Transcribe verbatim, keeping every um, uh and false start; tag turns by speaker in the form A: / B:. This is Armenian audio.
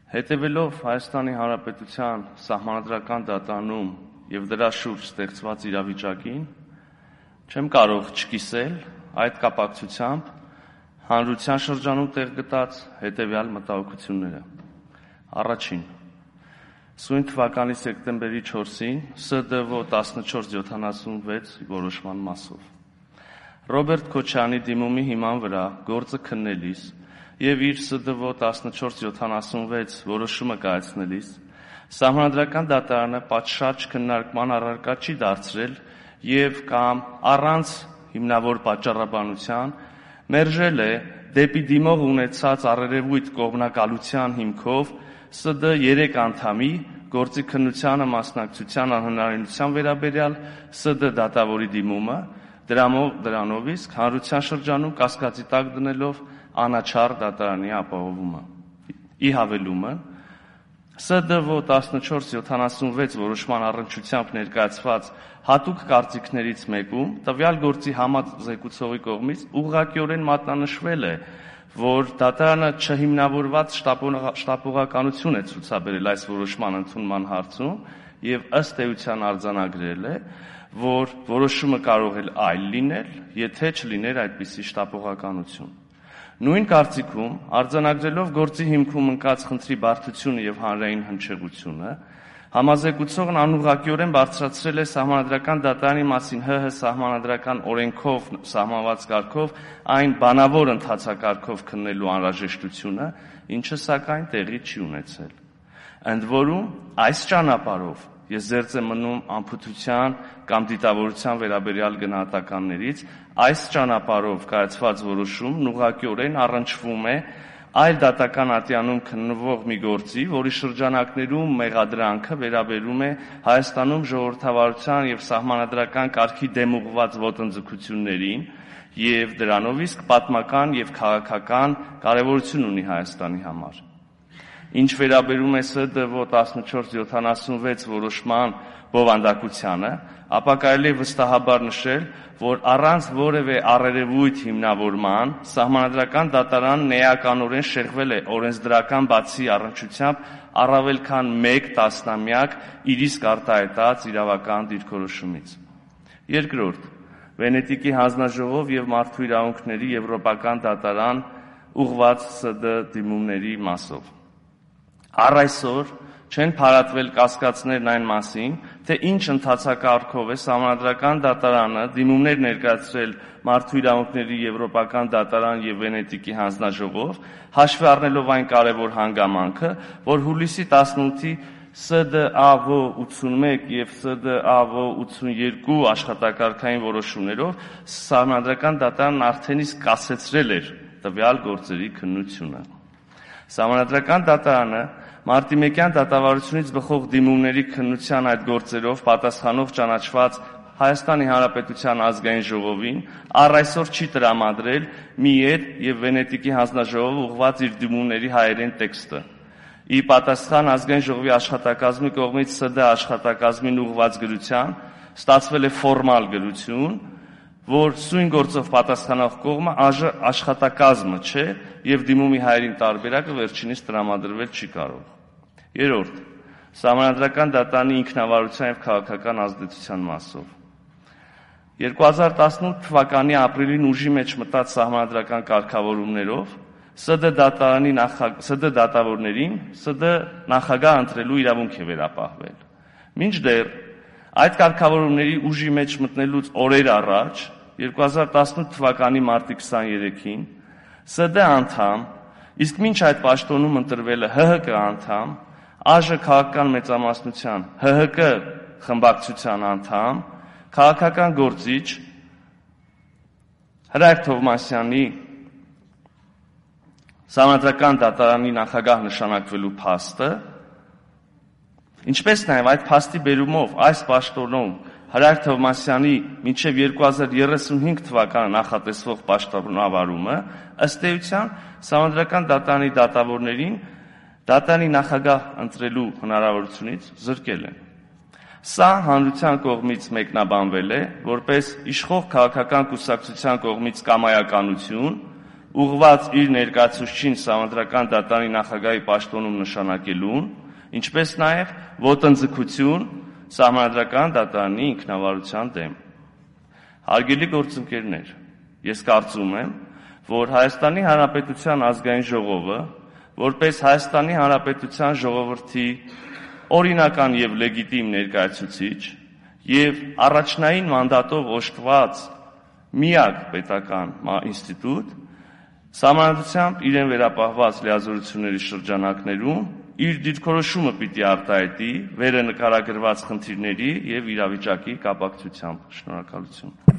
A: Հետևելով Հայաստանի Հանրապետության սահմանադրական դատարանում եւ դրա շուրջ ստեղծված իրավիճակին, չեմ կարող չկիսել այդ կապակցությամբ հանրության շրջանում տեղ գտած հետևյալ մտահոգությունները։ Առաջին, սույն թվականի սեպտեմբերի չորսին Ս Դ V տասնչորս յոթանասունվեց որոշման մասով Ռոբերտ Քոչարյանի դիմումի հիման վրա գործը քննելիս եւ իր Ս Դ V տասնչորս յոթանասունվեց որոշումը կայացնելիս Սահմանադրական դատարանը պատշաճ քննարկման առարկա չի դարձրել եւ կամ առանց հիմնավոր պատճառաբանության մերժել է դեպի դիմող ունեցած առերևույթ կողմնակալության հիմքով Ս Դ երեք անդամի գործի քննությանը մասնակցության անհնարինության վերաբերյալ Ս Դ դատավորի դիմումը դրանով դրանով իսկ հանրության շրջանում կասկածի տակ դնելով անաչառ դատարանի ապահովումը։ Ի հավելումը Ս Դ V տասնչորս յոթանասունվեց որոշման առնչությամբ ներկայացված հատուկ կարծիքներից մեկում տվյալ գործի համազեկուցողի կողմից ուղղակիորեն մատնանշվել է, որ դատարանը չհիմնավորված շտապողականություն է ցուցաբերել այս որոշման ընդունման հարցում եւ ըստ էության արձանագրել է, որ որոշումը կարող է այլ լինել, եթե չլիներ այդպիսի շտապողականություն։ Նույն կարծիքում արձանագրելով գործի հիմքում ընկած խնդրի բարդությունը եւ հանրային հնչեղությունը, համազեկուցողն անուղղակիորեն բարձրացրել է սահմանադրական դատարանի մասին Հ Հ սահմանադրական օրենքով սահմանված կարգով այն բանավոր ընթացակարգով քննելու անհրաժեշտությունը, ինչը սակայն տեղի չի ունեցել։ Ընդ որում, այս ճանապարհով ես զերծ եմ մնում անփութության կամ դիտավորության վերաբերյալ գնահատականներից, այս ճանապարհով կայացված որոշումն ուղղակիորեն առնչվում է այլ դատական ատյանում քննվող մի գործի, որի շրջանակներում մեղադրանքը վերաբերում է Հայաստանում ժողովրդավարության եւ սահմանադրական կարգի դեմ ուղղված ոտնձգություններին եւ դրանով իսկ պատմական եւ քաղաքական կարեւորություն ունի Հայաստանի համար։ Ինչ վերաբերում է Ս Դ V տասնչորս յոթանասունվեց որոշման բովանդակությանը, ապա կարելի է վստահաբար նշել, որ առանց որևէ առերևույթ հիմնավորման սահմանադրական դատարանն էականորեն շեղվել է օրենսդրական բացի առնչությամբ առավել քան մեկ տասնամյակ իր իսկ արտահայտած իրավական դիրքորոշումից։ Երկրորդ, Վենետիկի հանձնաժողով եւ մարդու իրավունքների եվրոպական դատարան ուղղված Ս Դ դիմումների մասով։ Առ այսօր չեն փարատվել կասկածներն այն մասին, թե ինչ ընթացակարգով է սահմանադրական դատարանը դիմումներ ներկայացրել մարդու իրավունքների եվրոպական դատարան եւ Վենետիկի հանձնաժողով, հաշվի առնելով այն կարևոր հանգամանքը, որ հուլիսի տասնութի Ս Դ A V ութսունմեկ եւ Ս Դ A V ութսունյոթ աշխատակարգային որոշումներով սահմանադրական դատարանն արդեն իսկ կասեցրել էր տվյալ գործերի քննությունը։ Սահմանադրական դատարանը մարտի մեկյան դատավարությունից բխող դիմումների քննության այդ գործերով պատասխանող ճանաչված Հայաստանի Հանրապետության ազգային ժողովին առ այսօր չի տրամադրել միետ եւ Վենետիկի հանձնաժողովը ուղղված իր դիմումների հայերեն տեքստը։ Ի պատասխան ազգային ժողովի աշխատակազմի կողմից Ս Դ աշխատակազմին ուղղված գրության ստացվել է ֆորմալ գրություն, որ սույն գործով պատասխանող կողմը աշխատակազմը չէ եւ դիմումի հայերին տարբերակը վերջինիս տրամադրվել չի կարող։ Երրորդ, սահմանադրական դատարանի ինքնավարության եւ քաղաքական ազդեցության մասով։ երկու հազար տասնութ թվականի ապրիլին ուժի մեջ մտած սահմանադրական կարգավորումներով Ս Դ դատարանի Ս Դ դատավորներին Ս Դ նախագահ ընտրելու իրավունք է վերապահվել։ Մինչդեռ այդ կարգավորումների ուժի մեջ մտնելուց օրեր առաջ երկու հազար տասնութ թվականի մարտի քսաներեքին Ս Դ անդամ, իսկ մինչ այդ պաշտոնում ընտրվելը Հ Հ Կ անդամ, Ա Ժ քաղաքական մեծամասնության Հ Հ Կ խմբակցության անդամ, քաղաքական գործիչ Հրայր Թովմասյանի Սահմանադրական դատարանի նախագահ նշանակվելու փաստը, ինչպես նաև այդ փաստի բերումով այս պաշտոնում Հրայր Թովմասյանի մինչև երկու հազար երեսունհինգ թվականը նախատեսվող պաշտոնավարումը, ըստ էության Սահմանադրական դատարանի դատավորներին դատարանի նախագահ ընտրելու հնարավորությունից զրկել են։ Սա հանրության կողմից մեկնաբանվել է որպես իշխող քաղաքական կուսակցության կողմից կամայականություն ուղղված իր ներկայացուցչին Սահմանադրական դատարանի նախագահի պաշտոնում նշանակելուն, ինչպես նաև ոտնձգություն Սահմանադրական դատարանի ինքնավարության դեմ։ Հարգելի գործընկերներ, ես կարծում եմ, որ Հայաստանի Հանրապետության ազգային ժողովը, որպես Հայաստանի Հանրապետության ժողովրդի օրինական եւ լեգիտիմ ներկայացուցիչ եւ առաջնային մանդատով օժտված միակ պետական ինստիտուտ, Սահմանադրությամբ իրեն վերապահված լիազորությունների շրջանակներում իր դիրքորոշումը պիտի արտահայտի վերը նկարագրված խնդիրների եւ իրավիճակի կապակցությամբ։ Շնորհակալություն։